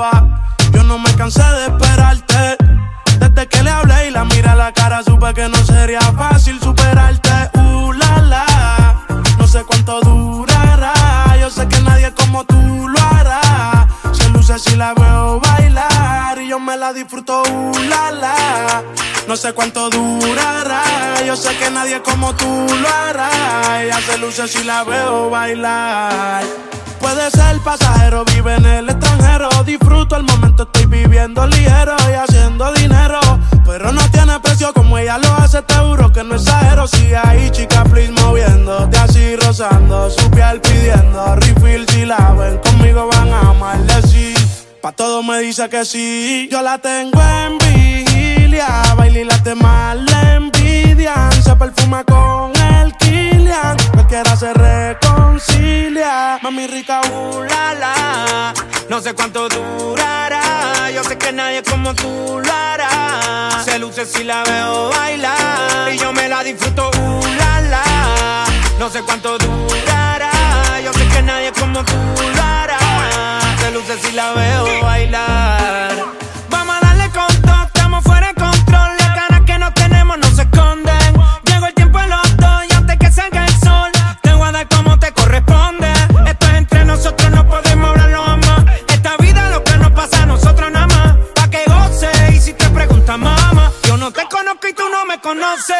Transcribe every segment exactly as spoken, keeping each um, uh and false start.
esperaba. Yo no me cansé de esperarte. Desde que le hablé y la miré a la cara, supe que no sería fácil superarte. Uh, la, la, no sé cuánto durará. Yo sé que nadie como tú lo hará. Se luce si la veo bailar y yo me la disfruto, uh, la, la. No sé cuánto durará. Yo sé que nadie como tú lo hará. Ella se luce si la veo bailar. Puede ser pasajero, vive en el extranjero. Disfruto el momento, estoy viviendo ligero y haciendo dinero. Pero no tiene precio como ella lo hace, te juro que no exagero. Sigue ahí, chica, please, moviéndote así, rozando su piel pidiendo refill. Si la ven conmigo van a maldecir. Pa' todo me dice que sí. Yo la tengo en vigilia. Baila y las demás le envidian. Se perfuma con el Kilian. Cualquiera se reconcilia. Mami rica, uh, la, la. No sé cuánto durará. Yo sé que nadie como tú lo hará. Se luce si la veo bailar y yo me la disfruto, uh, la, la. No sé cuánto durará. Yo sé que nadie como tú lo hará. Se luce si la veo bailar. Vamos a darle con todo, estamos fuera de control. Las ganas que no tenemos no se esconden. Llegó el tiempo de los dos y antes que salga el sol te voy a dar como te corresponde. Esto es entre nosotros, no podemos hablarlo jamás. Esta vida lo que nos pasa a nosotros nada más. Pa' que goce y si te preguntas mamá, yo no te conozco y tú no me conoces.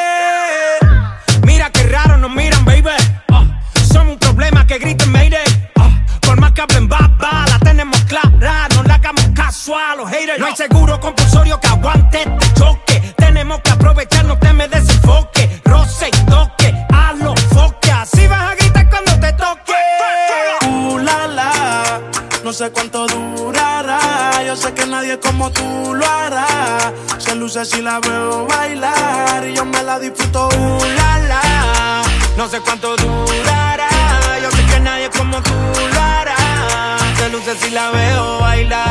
Mira qué raro nos miran, baby. uh, Somos un problema que griten mayday. uh, Por más que hablen baba, la tenemos clara. No le hagamos caso a los haters. No hay seguro compulsorio que aguante este choque. Tenemos que aprovechar, no te me desenfoque. Roce y toque, a los foques. Así vas a gritar cuando te toque. Uh, la, la, no sé cuánto durará. Yo sé que nadie como tú lo hará. Se luce si la veo bailar y yo me la disfruto, uh, la, la. No sé cuánto durará. Yo sé que nadie como tú lo hará. Se luce si la veo bailar.